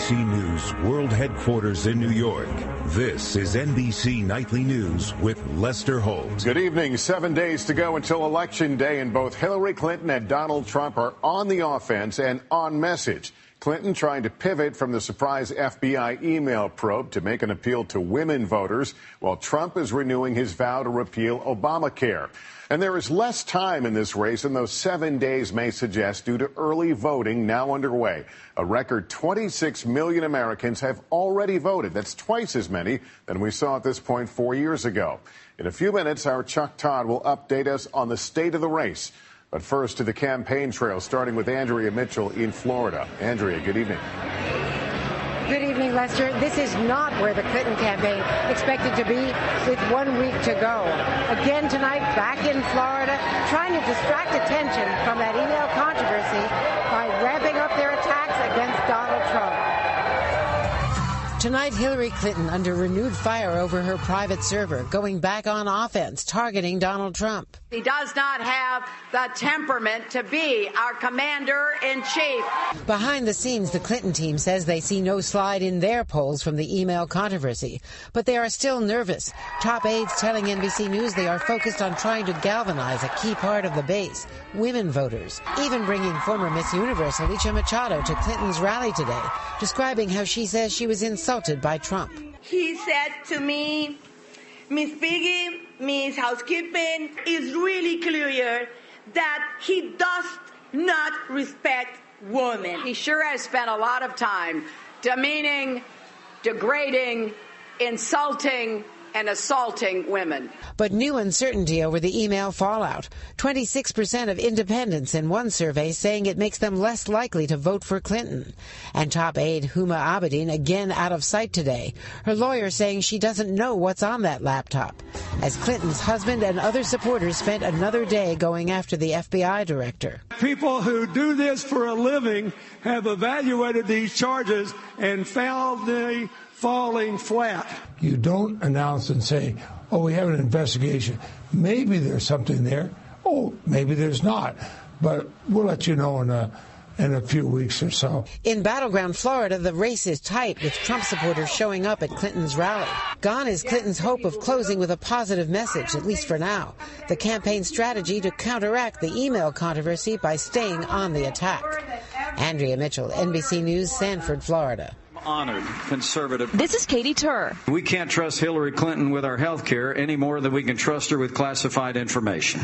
NBC News World Headquarters in New York, this is NBC Nightly News with Lester Holt. Good evening. 7 days to go until Election Day, and both Hillary Clinton and Donald Trump are on the offense and on message. Clinton trying to pivot from the surprise FBI email probe to make an appeal to women voters, while Trump is renewing his vow to repeal Obamacare. And there is less time in this race than those 7 days may suggest due to early voting now underway. A record 26 million Americans have already voted. That's twice as many than we saw at this point 4 years ago. In a few minutes, our Chuck Todd will update us on the state of the race. But first to the campaign trail, starting with Andrea Mitchell in Florida. Andrea, good evening. Good evening, Lester. This is not where the Clinton campaign expected to be with 1 week to go. Again tonight, back in Florida, trying to distract attention from that email controversy by ramping up their attacks against Donald Trump. Tonight, Hillary Clinton under renewed fire over her private server, going back on offense, targeting Donald Trump. He does not have the temperament to be our commander-in-chief. Behind the scenes, the Clinton team says they see no slide in their polls from the email controversy, but they are still nervous. Top aides telling NBC News they are focused on trying to galvanize a key part of the base, women voters, even bringing former Miss Universe Alicia Machado to Clinton's rally today, describing how she says she was insulted by Trump. He said to me, Miss Piggy, Miss Housekeeping, is really clear that he does not respect women. He sure has spent a lot of time demeaning, degrading, insulting, and assaulting women. But new uncertainty over the email fallout. 26% of independents in one survey saying it makes them less likely to vote for Clinton. And top aide Huma Abedin again out of sight today. Her lawyer saying she doesn't know what's on that laptop. As Clinton's husband and other supporters spent another day going after the FBI director. People who do this for a living have evaluated these charges and found the falling flat. You don't announce and say, oh, we have an investigation. Maybe there's something there. Oh, maybe there's not. But we'll let you know in a few weeks or so. In battleground Florida, the race is tight, with Trump supporters showing up at Clinton's rally. Gone is Clinton's hope of closing with a positive message, at least for now. The campaign strategy to counteract the email controversy by staying on the attack. Andrea Mitchell, NBC News, Sanford, Florida. Honored conservative. This is Katie Turr. We can't trust Hillary Clinton with our health care any more than we can trust her with classified information.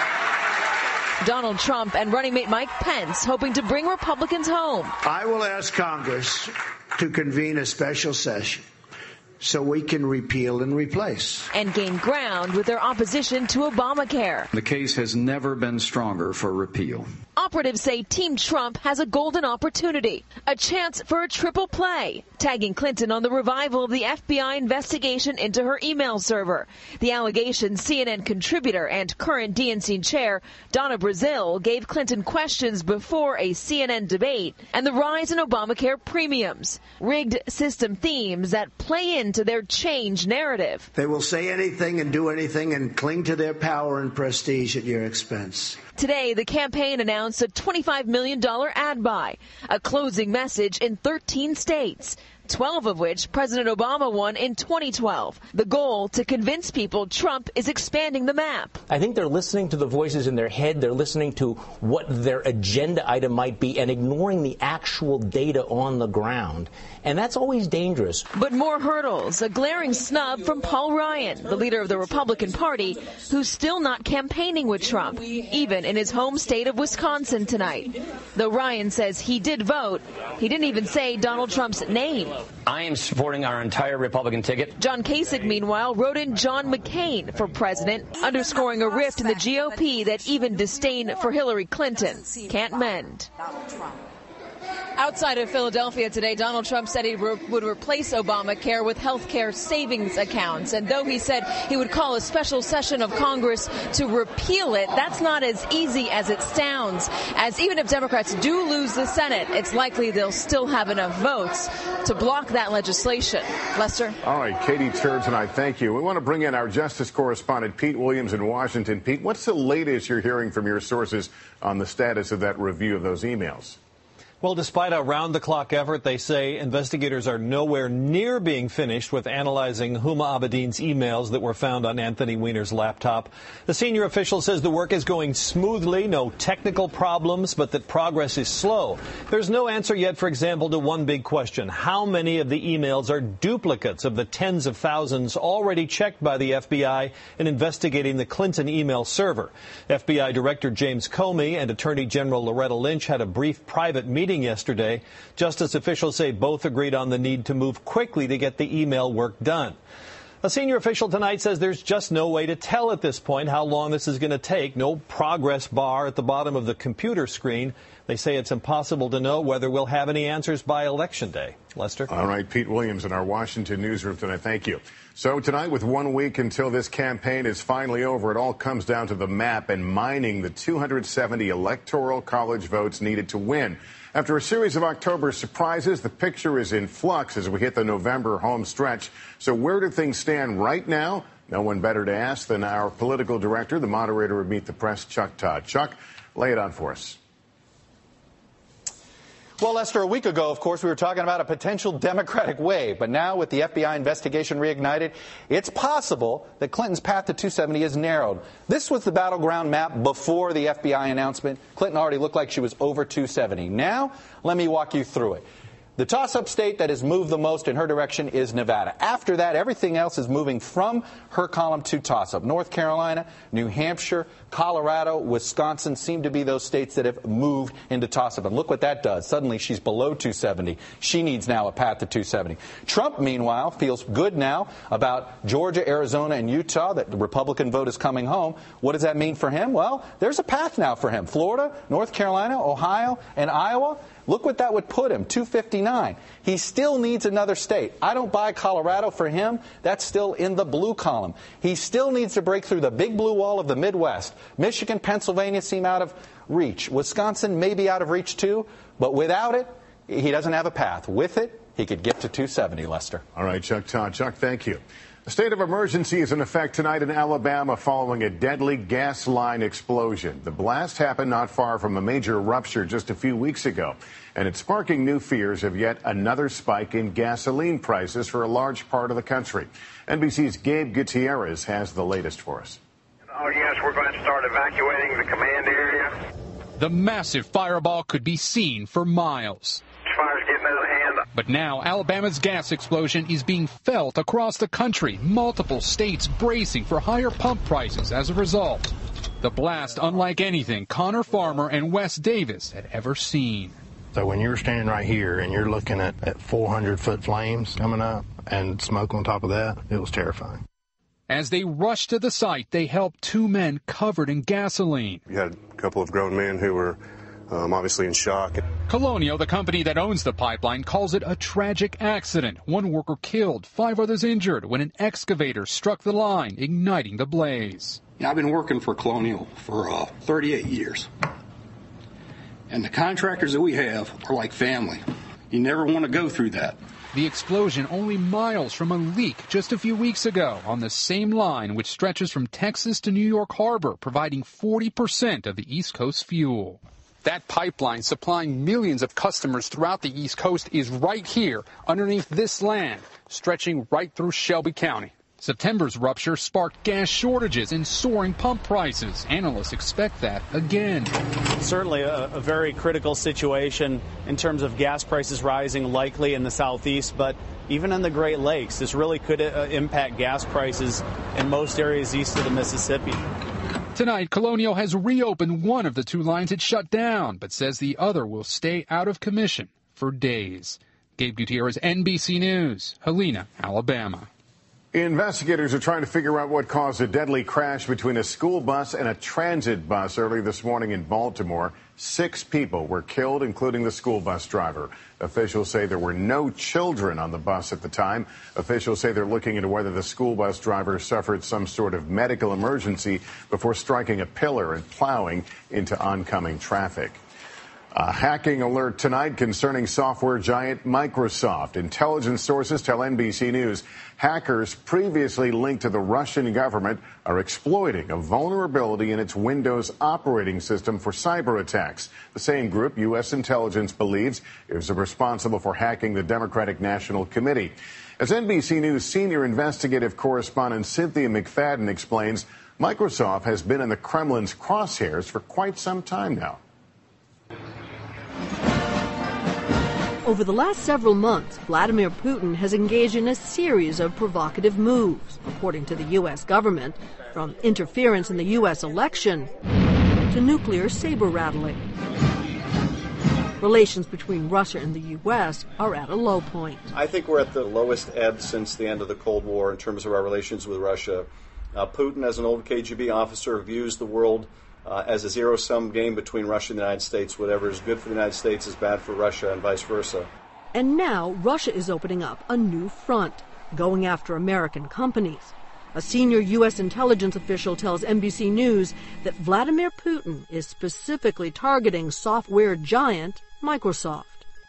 Donald Trump and running mate Mike Pence hoping to bring Republicans home. I will ask Congress to convene a special session so we can repeal and replace. And gain ground with their opposition to Obamacare. The case has never been stronger for repeal. Operatives say Team Trump has a golden opportunity, a chance for a triple play, tagging Clinton on the revival of the FBI investigation into her email server. The allegation CNN contributor and current DNC chair Donna Brazile gave Clinton questions before a CNN debate, and the rise in Obamacare premiums, rigged system themes that play into their change narrative. They will say anything and do anything and cling to their power and prestige at your expense. Today, the campaign announced a $25 million ad buy, a closing message in 13 states, 12 of which President Obama won in 2012. The goal, to convince people Trump is expanding the map. I think they're listening to the voices in their head. They're listening to what their agenda item might be and ignoring the actual data on the ground. And that's always dangerous. But more hurdles, a glaring snub from Paul Ryan, the leader of the Republican Party, who's still not campaigning with Trump, even in his home state of Wisconsin tonight. Though Ryan says he did vote, he didn't even say Donald Trump's name. I am supporting our entire Republican ticket. John Kasich, meanwhile, wrote in John McCain for president, underscoring a rift in the GOP that even disdain for Hillary Clinton can't mend. Outside of Philadelphia today, Donald Trump said he would replace Obamacare with health care savings accounts. And though he said he would call a special session of Congress to repeal it, that's not as easy as it sounds, as even if Democrats do lose the Senate, it's likely they'll still have enough votes to block that legislation. Lester? All right, Katie Turr tonight, thank you. We want to bring in our justice correspondent, Pete Williams in Washington. Pete, what's the latest you're hearing from your sources on the status of that review of those emails? Well, despite a round-the-clock effort, they say investigators are nowhere near being finished with analyzing Huma Abedin's emails that were found on Anthony Weiner's laptop. The senior official says the work is going smoothly, no technical problems, but that progress is slow. There's no answer yet, for example, to one big question. How many of the emails are duplicates of the tens of thousands already checked by the FBI in investigating the Clinton email server? FBI Director James Comey and Attorney General Loretta Lynch had a brief private meeting yesterday. Justice officials say both agreed on the need to move quickly to get the email work done. A senior official tonight says there's just no way to tell at this point how long this is going to take. No progress bar at the bottom of the computer screen. They say it's impossible to know whether we'll have any answers by Election Day. Lester? All right, Pete Williams in our Washington newsroom tonight. Thank you. So tonight, with 1 week until this campaign is finally over, it all comes down to the map and mining the 270 electoral college votes needed to win. After a series of October surprises, the picture is in flux as we hit the November home stretch. So where do things stand right now? No one better to ask than our political director, the moderator of Meet the Press, Chuck Todd. Chuck, lay it on for us. Well, Lester, a week ago, of course, we were talking about a potential Democratic wave. But now, with the FBI investigation reignited, it's possible that Clinton's path to 270 is narrowed. This was the battleground map before the FBI announcement. Clinton already looked like she was over 270. Now, let me walk you through it. The toss-up state that has moved the most in her direction is Nevada. After that, everything else is moving from her column to toss-up. North Carolina, New Hampshire, Colorado, Wisconsin seem to be those states that have moved into toss-up. And look what that does. Suddenly, she's below 270. She needs now a path to 270. Trump, meanwhile, feels good now about Georgia, Arizona, and Utah, that the Republican vote is coming home. What does that mean for him? Well, there's a path now for him. Florida, North Carolina, Ohio, and Iowa. Look what that would put him, 259. He still needs another state. I don't buy Colorado for him. That's still in the blue column. He still needs to break through the big blue wall of the Midwest. Michigan, Pennsylvania seem out of reach. Wisconsin may be out of reach too, but without it, he doesn't have a path. With it, he could get to 270, Lester. All right, Chuck Todd. Chuck, thank you. A state of emergency is in effect tonight in Alabama following a deadly gas line explosion. The blast happened not far from a major rupture just a few weeks ago, and it's sparking new fears of yet another spike in gasoline prices for a large part of the country. NBC's Gabe Gutierrez has the latest for us. Oh, yes, we're going to start evacuating the command area. The massive fireball could be seen for miles. Fire's getting out of hand. But now Alabama's gas explosion is being felt across the country, multiple states bracing for higher pump prices as a result. The blast unlike anything Connor Farmer and Wes Davis had ever seen. So when you're standing right here and you're looking at 400-foot flames coming up and smoke on top of that, it was terrifying. As they rushed to the site, they helped two men covered in gasoline. We had a couple of grown men who were obviously in shock. Colonial, the company that owns the pipeline, calls it a tragic accident. One worker killed, 5 others injured when an excavator struck the line, igniting the blaze. I've been working for Colonial for 38 years. And the contractors that we have are like family. You never want to go through that. The explosion only miles from a leak just a few weeks ago on the same line which stretches from Texas to New York Harbor, providing 40% of the East Coast fuel. That pipeline supplying millions of customers throughout the East Coast is right here underneath this land, stretching right through Shelby County. September's rupture sparked gas shortages and soaring pump prices. Analysts expect that again. Certainly a very critical situation in terms of gas prices rising likely in the southeast, but even in the Great Lakes, this really could impact gas prices in most areas east of the Mississippi. Tonight, Colonial has reopened one of the 2 lines it shut down, but says the other will stay out of commission for days. Gabe Gutierrez, NBC News, Helena, Alabama. Investigators are trying to figure out what caused a deadly crash between a school bus and a transit bus early this morning in Baltimore. 6 people were killed, including the school bus driver. Officials say there were no children on the bus at the time. Officials say they're looking into whether the school bus driver suffered some sort of medical emergency before striking a pillar and plowing into oncoming traffic. A hacking alert tonight concerning software giant Microsoft. Intelligence sources tell NBC News hackers previously linked to the Russian government are exploiting a vulnerability in its Windows operating system for cyber attacks. The same group U.S. intelligence believes is responsible for hacking the Democratic National Committee. As NBC News senior investigative correspondent Cynthia McFadden explains, Microsoft has been in the Kremlin's crosshairs for quite some time now. Over the last several months, Vladimir Putin has engaged in a series of provocative moves, according to the U.S. government, from interference in the U.S. election to nuclear saber-rattling. Relations between Russia and the U.S. are at a low point. I think we're at the lowest ebb since the end of the Cold War in terms of our relations with Russia. Putin, as an old KGB officer, views the world as a zero-sum game between Russia and the United States. Whatever is good for the United States is bad for Russia and vice versa. And now Russia is opening up a new front, going after American companies. A senior U.S. intelligence official tells NBC News that Vladimir Putin is specifically targeting software giant Microsoft.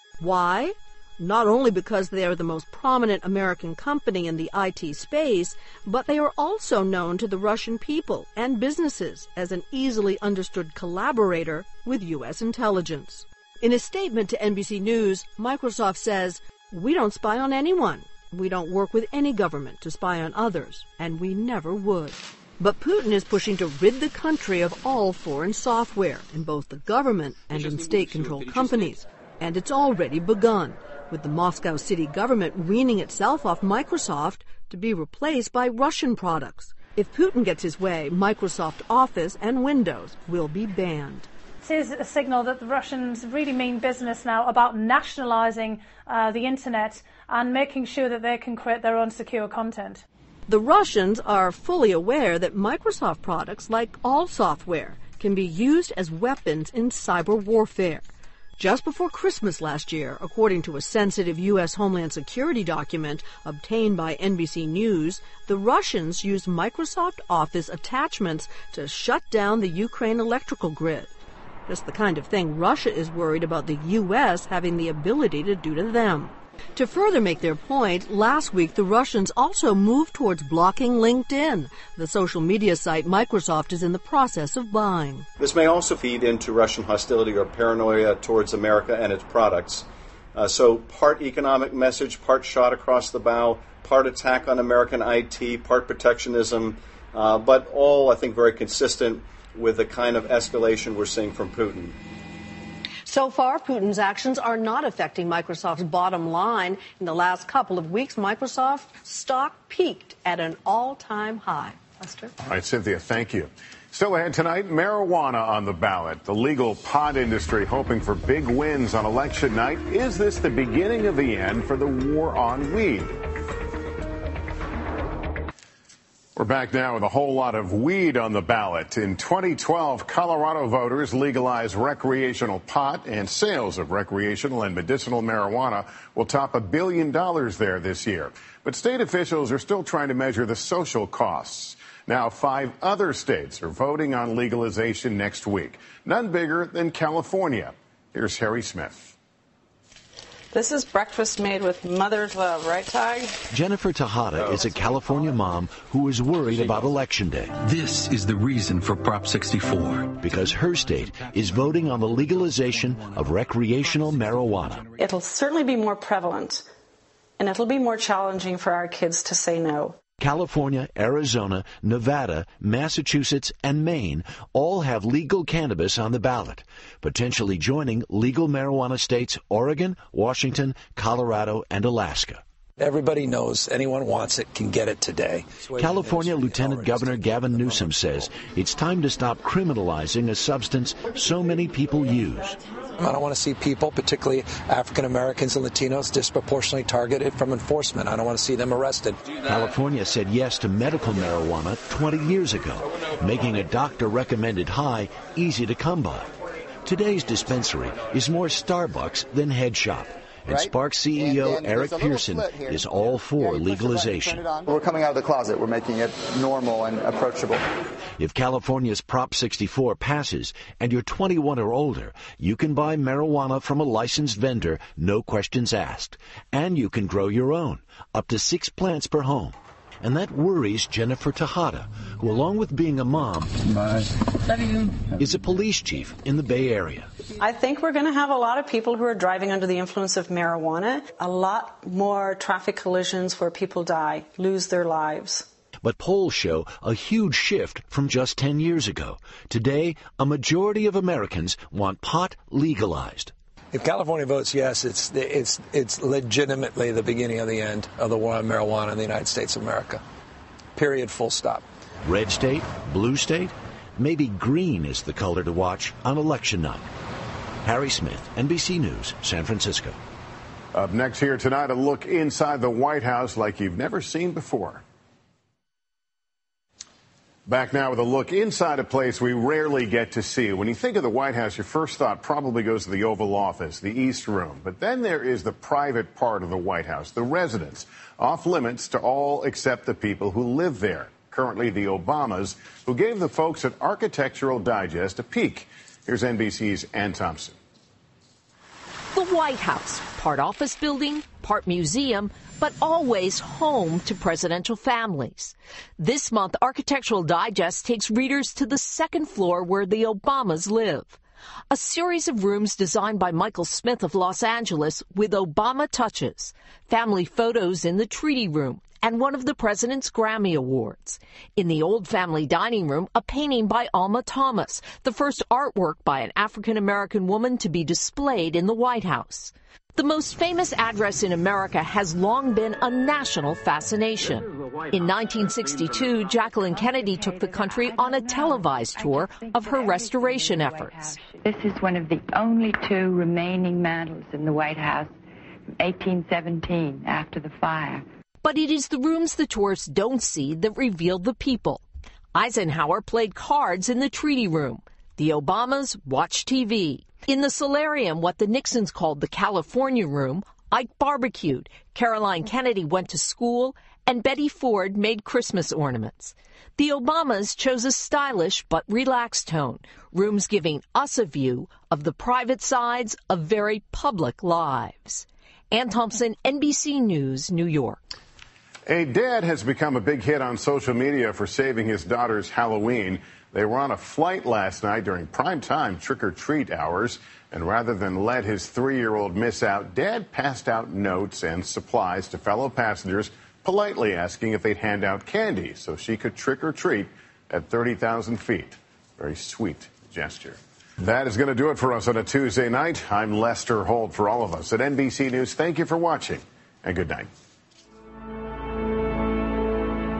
Why? Not only because they are the most prominent American company in the IT space, but they are also known to the Russian people and businesses as an easily understood collaborator with U.S. intelligence. In a statement to NBC News, Microsoft says, "We don't spy on anyone. We don't work with any government to spy on others, and we never would." But Putin is pushing to rid the country of all foreign software in both the government and in state-controlled companies. And it's already begun, with the Moscow city government weaning itself off Microsoft to be replaced by Russian products. If Putin gets his way, Microsoft Office and Windows will be banned. This is a signal that the Russians really mean business now about nationalizing the internet and making sure that they can create their own secure content. The Russians are fully aware that Microsoft products, like all software, can be used as weapons in cyber warfare. Just before Christmas last year, according to a sensitive U.S. Homeland Security document obtained by NBC News, the Russians used Microsoft Office attachments to shut down the Ukraine electrical grid. Just the kind of thing Russia is worried about the U.S. having the ability to do to them. To further make their point, last week the Russians also moved towards blocking LinkedIn, the social media site Microsoft is in the process of buying. This may also feed into Russian hostility or paranoia towards America and its products. So part economic message, part shot across the bow, part attack on American IT, part protectionism, but all, I think, very consistent with the kind of escalation we're seeing from Putin. So far, Putin's actions are not affecting Microsoft's bottom line. In the last couple of weeks, Microsoft stock peaked at an all-time high. Lester? All right, Cynthia, thank you. Still ahead tonight, marijuana on the ballot. The legal pot industry hoping for big wins on election night. Is this the beginning of the end for the war on weed? We're back now with a whole lot of weed on the ballot. In 2012, Colorado voters legalized recreational pot, and sales of recreational and medicinal marijuana will top $1 billion there this year. But state officials are still trying to measure the social costs. Now, 5 other states are voting on legalization next week, none bigger than California. Here's Harry Smith. This is breakfast made with mother's love, right, Ty? Jennifer Tejada is a California mom who is worried about Election Day. This is the reason for Prop 64. Because her state is voting on the legalization of recreational marijuana. It'll certainly be more prevalent, and it'll be more challenging for our kids to say no. California, Arizona, Nevada, Massachusetts, and Maine all have legal cannabis on the ballot, potentially joining legal marijuana states Oregon, Washington, Colorado, and Alaska. Everybody knows anyone wants it can get it today. California Lieutenant Governor Gavin Newsom says it's time to stop criminalizing a substance so many people use. I don't want to see people, particularly African Americans and Latinos, disproportionately targeted from enforcement. I don't want to see them arrested. California said yes to medical marijuana 20 years ago, making a doctor-recommended high easy to come by. Today's dispensary is more Starbucks than head shop, and Spark CEO Eric Pearson is all for legalization. We're coming out of the closet. We're making it normal and approachable. If California's Prop 64 passes and you're 21 or older, you can buy marijuana from a licensed vendor, no questions asked. And you can grow your own, up to 6 plants per home. And that worries Jennifer Tejada, who, along with being a mom, is a police chief in the Bay Area. I think we're going to have a lot of people who are driving under the influence of marijuana, a lot more traffic collisions where people die, lose their lives. But polls show a huge shift from just 10 years ago. Today, a majority of Americans want pot legalized. If California votes yes, it's legitimately the beginning of the end of the war on marijuana in the United States of America. Period, full stop. Red state, blue state, maybe green is the color to watch on election night. Harry Smith, NBC News, San Francisco. Up next here tonight, a look inside the White House like you've never seen before. Back now with a look inside a place we rarely get to see. When you think of the White House, your first thought probably goes to the Oval Office, the East Room. But then there is the private part of the White House, the residence, off limits to all except the people who live there. Currently the Obamas, who gave the folks at Architectural Digest a peek. Here's NBC's Ann Thompson. The White House, part office building, part museum, but always home to presidential families. This month, Architectural Digest takes readers to the second floor where the Obamas live. A series of rooms designed by Michael Smith of Los Angeles with Obama touches, family photos in the treaty room, and one of the president's Grammy Awards. In the old family dining room, a painting by Alma Thomas, the first artwork by an African-American woman to be displayed in the White House. The most famous address in America has long been a national fascination. In 1962, Jacqueline Kennedy took the country on a televised tour of her restoration efforts. This is one of the only 2 remaining mantels in the White House from 1817, after the fire. But it is the rooms the tourists don't see that reveal the people. Eisenhower played cards in the treaty room. The Obamas watched TV. In the solarium, what the Nixons called the California room, Ike barbecued, Caroline Kennedy went to school, and Betty Ford made Christmas ornaments. The Obamas chose a stylish but relaxed tone, rooms giving us a view of the private sides of very public lives. Ann Thompson, NBC News, New York. A dad has become a big hit on social media for saving his daughter's Halloween. They were on a flight last night during prime-time trick-or-treat hours, and rather than let his 3-year-old miss out, Dad passed out notes and supplies to fellow passengers, politely asking if they'd hand out candy so she could trick-or-treat at 30,000 feet. Very sweet gesture. That is going to do it for us on a Tuesday night. I'm Lester Holt. For all of us at NBC News, thank you for watching, and good night.